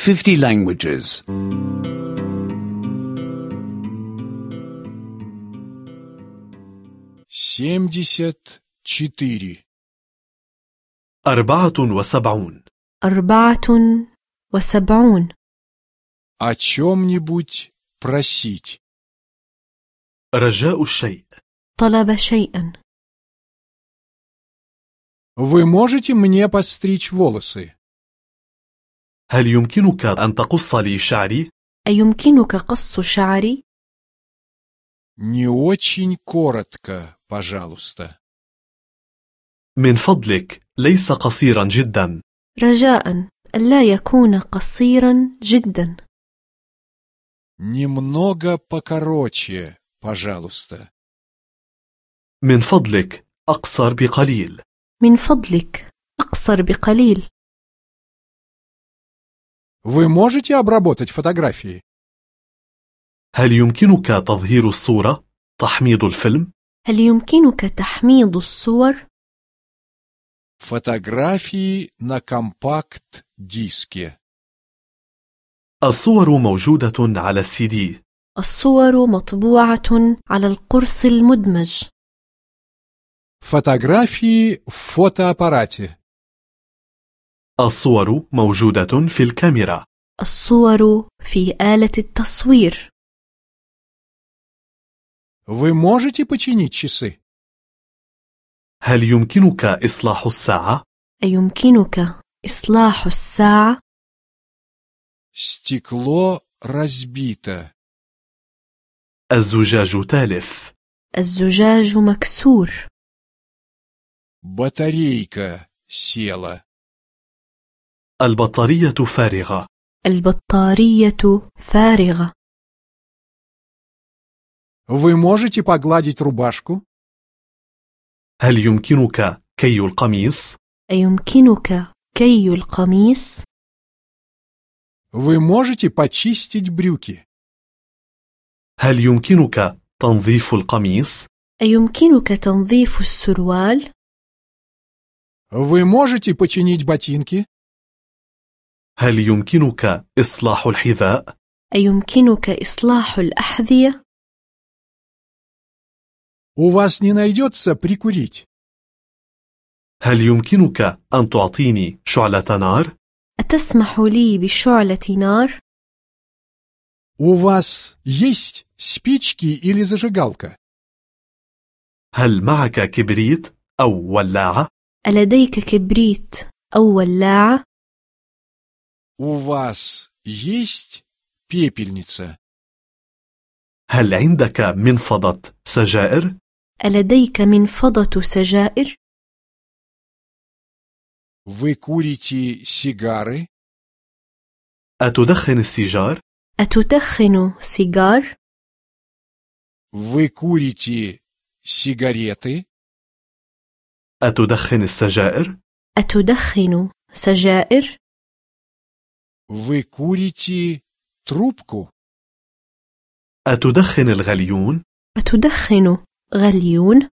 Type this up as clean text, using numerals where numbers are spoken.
50 languages. 74 74 74 О чем-нибудь просить. رجاء الشيء. طلب شيئا. Вы можете мне подстричь волосы? هل يمكنك أن تقص لي شعري؟ أيمكنك قص شعري؟ Не очень коротко, пожалуйста. من فضلك ليس قصيرا جدا. رجاء ألا يكون قصيرا جدا. Немного покороче, пожалуйста. من فضلك أقصر بقليل. من فضلك أقصر بقليل. Вы можете обработать фотографии? هل يمكنك تظهير الصورة؟ تحميض الفيلم؟ هل يمكنك تحميض الصور؟ Фотографии на компакт-диске. الصور موجودة على السي دي. الصور مطبوعة على القرص المدمج. Фотографии в фотоаппарате. الصور موجودة في الكاميرا. الصور في آلة التصوير. Вы можете починить часы? هل يمكنك إصلاح الساعة؟ أيمكنك إصلاح الساعة؟ Стекло разбито. الزجاج تالف. الزجاج مكسور. Батарейка села. البطارية فارغة. البطارية فارغة. Вы можете погладить рубашку? هل يمكنك كي القميص؟ أيمكنك كي القميص؟ Вы можете почистить брюки? هل يمكنك تنظيف القميص؟ أيمكنك تنظيف السروال؟ Вы можете починить ботинки? هل يمكنك إصلاح الحذاء؟ أيمكنك إصلاح الأحذية؟ У вас не найдется прикурить? هل يمكنك أن تعطيني شعلة نار؟ أتسمح لي بشعلة نار؟ У вас есть спички или зажигалка? هل معك كبريت أو ولاعة؟ ألديك كبريت أو ولاعة؟ У вас есть пепельница? هل عندك منفضة سجائر؟ ألديك منفضة سجائر؟ Вы курите сигары? أتدخن السيجار؟ أتدخن سيجار؟ Вы курите сигареты? أتدخن السجائر؟ أتدخن سجائر؟ Вы курите трубку? أتدخن الغليون؟ أتدخن غليون؟